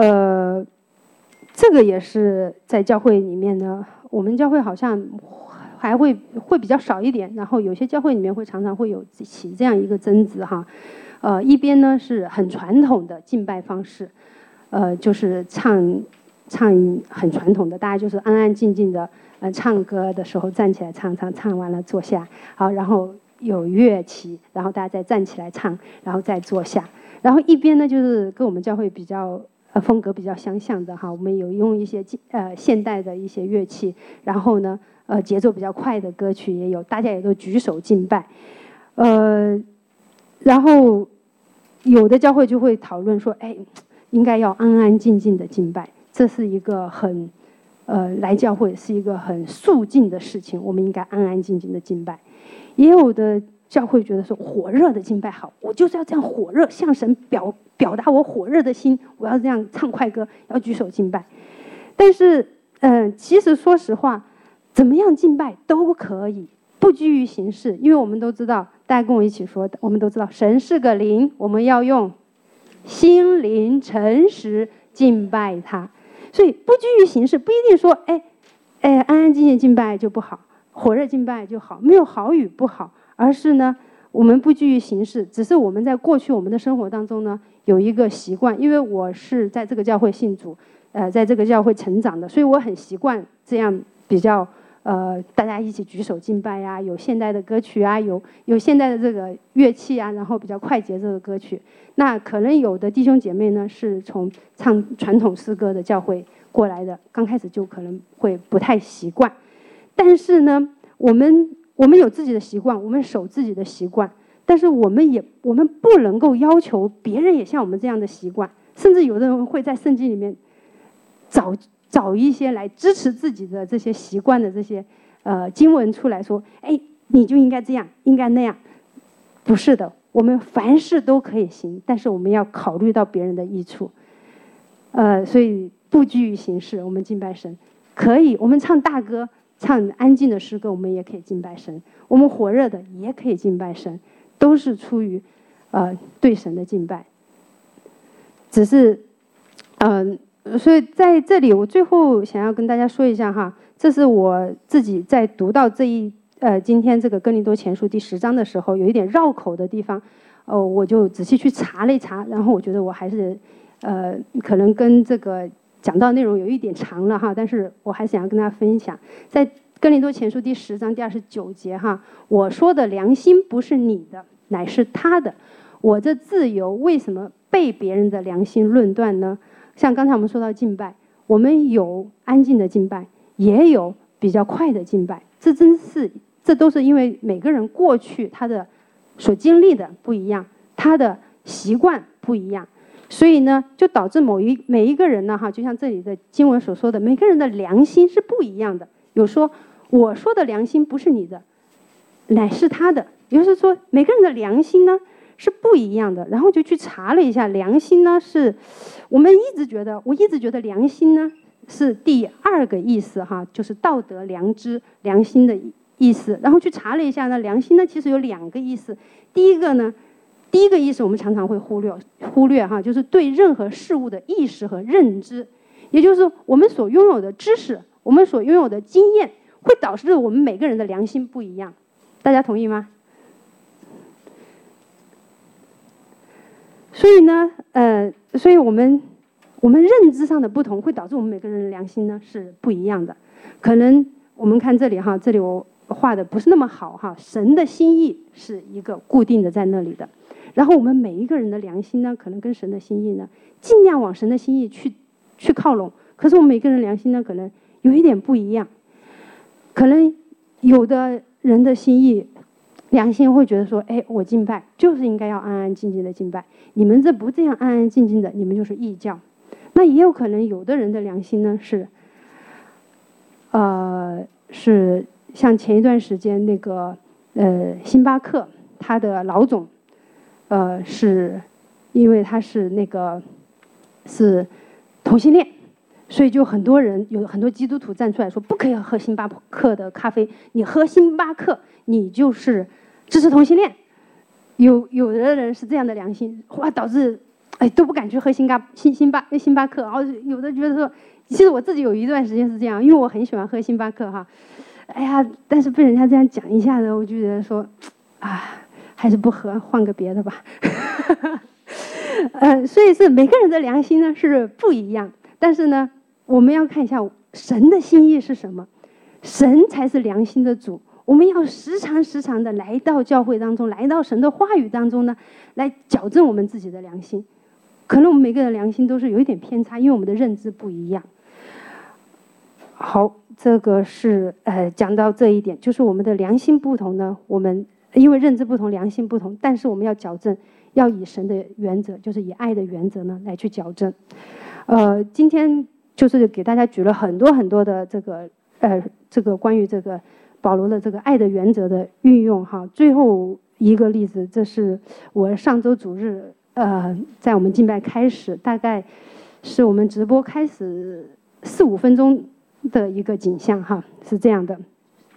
这个也是在教会里面呢，我们教会好像还会比较少一点，然后有些教会里面会常常会有起这样一个争执哈。一边呢是很传统的敬拜方式，就是唱很传统的，大家就是安安静静的，唱歌的时候站起来唱完了坐下，好，然后有乐器，然后大家再站起来唱，然后再坐下。然后一边呢就是跟我们教会比较风格比较相像的哈，我们有用一些现代的一些乐器，然后呢节奏比较快的歌曲也有，大家也都举手敬拜，然后有的教会就会讨论说，哎，应该要安安静静的敬拜，这是一个很来教会是一个很肃静的事情，我们应该安安静静的敬拜。也有的教会觉得说火热的敬拜好，我就是要这样火热，向神表达我火热的心，我要这样唱快歌，要举手敬拜。但是其实说实话，怎么样敬拜都可以，不拘于形式，因为我们都知道，大家跟我一起说，我们都知道神是个灵，我们要用心灵诚实敬拜他。所以不拘于形式，不一定说安安静静敬拜就不好，火热敬拜就好，没有好与不好，而是呢我们不拘于形式，只是我们在过去我们的生活当中呢有一个习惯，因为我是在这个教会信主，在这个教会成长的，所以我很习惯这样比较大家一起举手敬拜呀，有现代的歌曲啊，有现代的这个乐器啊，然后比较快节奏的歌曲。那可能有的弟兄姐妹呢是从唱传统诗歌的教会过来的，刚开始就可能会不太习惯。但是呢，我们有自己的习惯，我们守自己的习惯，但是我们不能够要求别人也像我们这样的习惯，甚至有的人会在圣经里面找一些来支持自己的这些习惯的这些经文出来说，哎，你就应该这样，应该那样。不是的，我们凡事都可以行，但是我们要考虑到别人的益处。所以不拘于形式，我们敬拜神可以，我们唱大歌，唱安静的诗歌，我们也可以敬拜神；我们火热的也可以敬拜神，都是出于对神的敬拜。只是所以在这里我最后想要跟大家说一下哈，这是我自己在读到今天这个哥林多前书第10章的时候，有一点绕口的地方，我就仔细去查了一查，然后我觉得我还是可能跟这个讲到内容有一点长了哈，但是我还想要跟大家分享，在哥林多前书第10章第29节哈，我说的良心不是你的，乃是他的，我这自由为什么被别人的良心论断呢？像刚才我们说到敬拜，我们有安静的敬拜，也有比较快的敬拜，这都是因为每个人过去他的所经历的不一样，他的习惯不一样，所以呢，就导致每一个人呢，哈，就像这里的经文所说的，每个人的良心是不一样的。有说我说的良心不是你的，乃是他的，也就是说每个人的良心呢是不一样的。然后就去查了一下，良心呢是我一直觉得良心呢是第2个意思哈，就是道德良知良心的意思。然后去查了一下呢，良心呢其实有2个意思。第一个意思我们常常会忽略哈，就是对任何事物的意识和认知，也就是我们所拥有的知识，我们所拥有的经验，会导致我们每个人的良心不一样。大家同意吗？所以呢，所以我们认知上的不同，会导致我们每个人的良心呢是不一样的。可能我们看这里哈，这里我画的不是那么好哈，神的心意是一个固定的在那里的。然后我们每一个人的良心呢，可能跟神的心意呢，尽量往神的心意去靠拢。可是我们每个人良心呢，可能有一点不一样。可能有的人的心意，良心会觉得说，哎，我敬拜就是应该要安安静静的敬拜，你们这不这样安安静静的，你们就是异教。那也有可能有的人的良心呢是像前一段时间那个星巴克他的老总，是因为他是同性恋，所以就有很多基督徒站出来说，不可以喝星巴克的咖啡，你喝星巴克你就是支持同性恋。有的人是这样的良心，哇，导致都不敢去喝星巴克。然后有的觉得说，其实我自己有一段时间是这样，因为我很喜欢喝星巴克哈，哎呀，但是被人家这样讲一下子，我就觉得说，还是不喝，换个别的吧。所以是每个人的良心呢是不一样，但是呢，我们要看一下神的心意是什么，神才是良心的主。我们要时常的来到教会当中，来到神的话语当中呢，来矫正我们自己的良心。可能我们每个人的良心都是有一点偏差，因为我们的认知不一样。好，这个是讲到这一点，就是我们的良心不同呢，我们因为认知不同，良心不同，但是我们要矫正，要以神的原则，就是以爱的原则呢来去矫正。今天就是给大家举了很多的这个关于这个保罗的这个爱的原则的运用哈。最后一个例子，这是我上周主日在我们敬拜开始，大概是我们直播开始4-5分钟的一个景象哈，是这样的。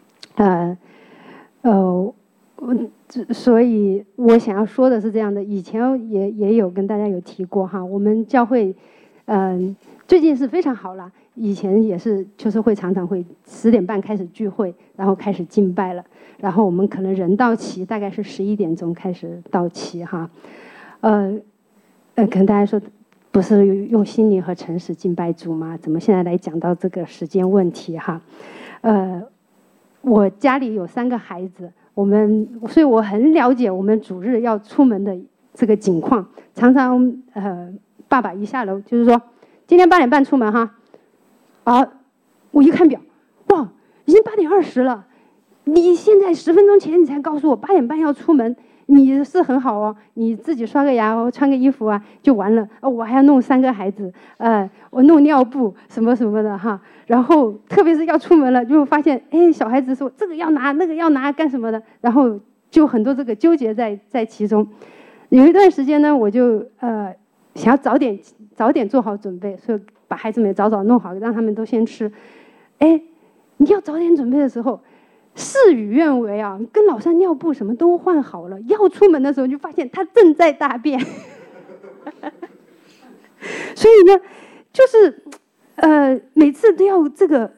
所以我想要说的是这样的，以前也有跟大家有提过哈，我们教会最近是非常好了，以前也是就是常常会10点半开始聚会，然后开始敬拜了，然后我们可能人到齐大概是11点钟开始到齐哈。可能大家说不是用心灵和诚实敬拜主吗？怎么现在来讲到这个时间问题哈？我家里有3个孩子，所以我很了解我们主日要出门的这个情况。常常爸爸一下楼就是说今天8点半出门哈，我一看表，哇，已经8点20了，你现在10分钟前你才告诉我8点半要出门，你是很好哦，你自己刷个牙穿个衣服就完了，我还要弄3个孩子，我弄尿布什么什么的哈，然后特别是要出门了，就发现小孩子说这个要拿那个要拿干什么的，然后就很多这个纠结在其中。有一段时间呢，我就想要早点做好准备，所以把孩子们早弄好，让他们都先吃。你要早点准备的时候， 事与愿违啊，跟老三尿布什么都换好了，要出门的时候就发现他正在大便。所以呢，就是每次都要这个，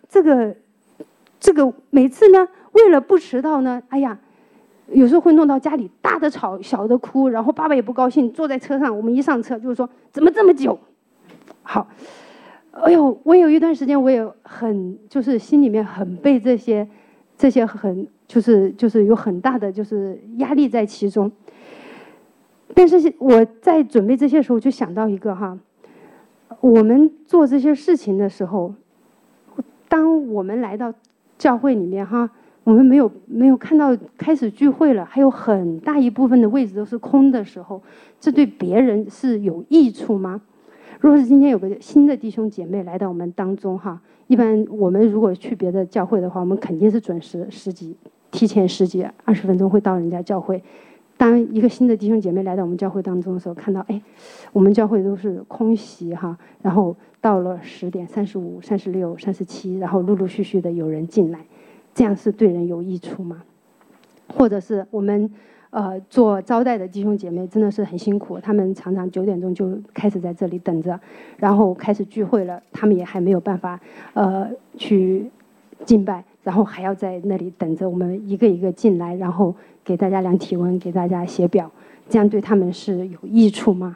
每次呢，为了不迟到呢，哎呀，有时候会弄到家里大的吵，小的哭，然后爸爸也不高兴，坐在车上，我们一上车就是说怎么这么久？好，哎呦，我有一段时间我也很就是心里面很被这些很就是有很大的就是压力在其中。但是我在准备这些时候就想到一个哈，我们做这些事情的时候，当我们来到教会里面哈，我们没有看到开始聚会了，还有很大一部分的位置都是空的时候，这对别人是有益处吗？如果是今天有个新的弟兄姐妹来到我们当中哈，一般我们如果去别的教会的话，我们肯定是准时提前10几20分钟会到人家教会。当一个新的弟兄姐妹来到我们教会当中的时候，看到我们教会都是空席哈，然后到了10点35、36、37，然后陆陆续续的有人进来，这样是对人有益处吗？或者是我们做招待的弟兄姐妹真的是很辛苦，他们常常9点钟就开始在这里等着，然后开始聚会了，他们也还没有办法去敬拜，然后还要在那里等着我们一个一个进来，然后给大家量体温，给大家写表，这样对他们是有益处吗？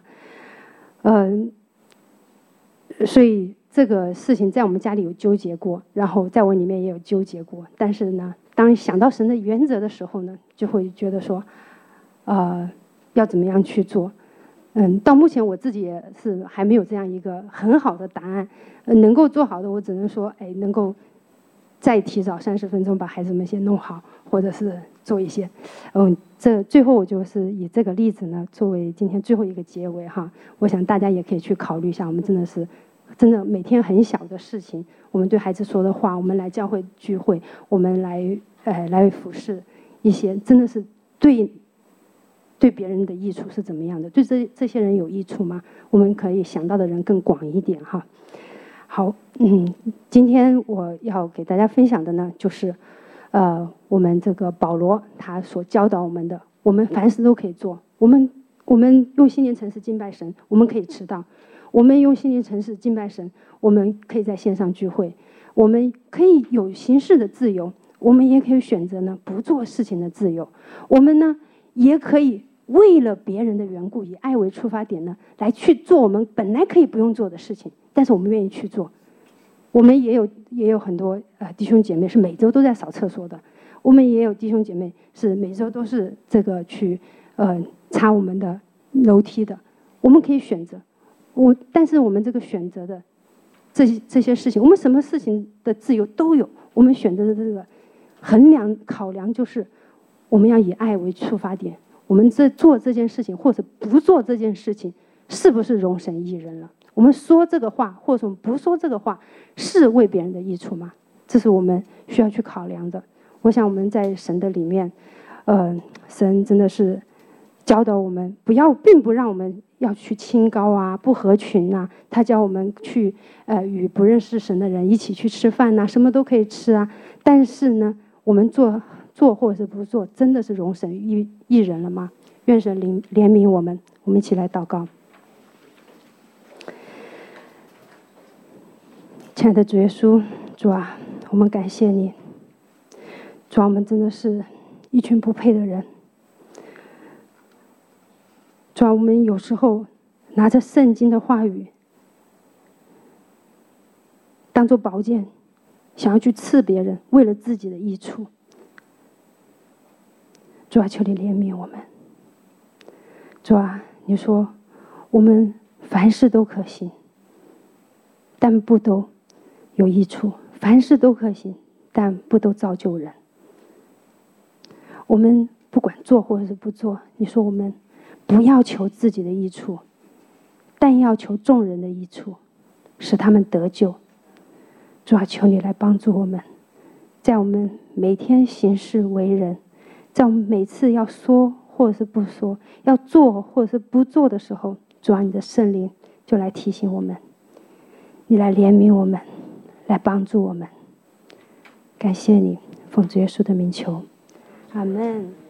所以这个事情在我们家里有纠结过，然后在我里面也有纠结过，但是呢，当想到神的原则的时候呢，就会觉得说要怎么样去做。到目前我自己也是还没有这样一个很好的答案，能够做好的我只能说能够再提早30分钟把孩子们先弄好，或者是做一些这最后我就是以这个例子呢作为今天最后一个结尾哈。我想大家也可以去考虑一下，我们真的每天很小的事情，我们对孩子说的话，我们来教会聚会，我们来服侍一些真的是对别人的益处是怎么样的，对这些人有益处吗？我们可以想到的人更广一点哈。好，今天我要给大家分享的呢，就是我们这个保罗他所教导我们的，我们凡事都可以做。我们用心灵诚实敬拜神，我们可以迟到；我们用心灵诚实敬拜神，我们可以在线上聚会；我们可以有行事的自由，我们也可以选择呢不做事情的自由。我们呢也可以为了别人的缘故，以爱为出发点呢，来去做我们本来可以不用做的事情，但是我们愿意去做。我们也有很多弟兄姐妹是每周都在扫厕所的，我们也有弟兄姐妹是每周都是这个去擦我们的楼梯的。我们可以选择，但是我们这个选择的这些事情，我们什么事情的自由都有。我们选择的这个考量就是我们要以爱为出发点，我们做这件事情或者不做这件事情是不是容神益人了？我们说这个话或者我们不说这个话是为别人的益处吗？这是我们需要去考量的。我想我们在神的里面神真的是教导我们并不让我们要去清高啊，不合群啊，他教我们去与不认识神的人一起去吃饭啊，什么都可以吃啊。但是呢，我们做或者是不做，真的是容神益人了吗？愿神怜悯我们。我们一起来祷告。亲爱的主耶稣，主啊，我们感谢你。主啊，我们真的是一群不配的人。主啊，我们有时候拿着圣经的话语当作宝剑，想要去刺别人，为了自己的益处。主啊，求你怜悯我们。主啊，你说我们凡事都可行，但不都有益处；凡事都可行，但不都造就人。我们不管做或者是不做，你说我们不要求自己的益处，但要求众人的益处，使他们得救。主啊，求你来帮助我们，在我们每天行事为人，在我们每次要说或者是不说，要做或者是不做的时候，主啊，你的圣灵就来提醒我们，你来怜悯我们，来帮助我们。感谢你， 奉主耶稣的名求，阿门。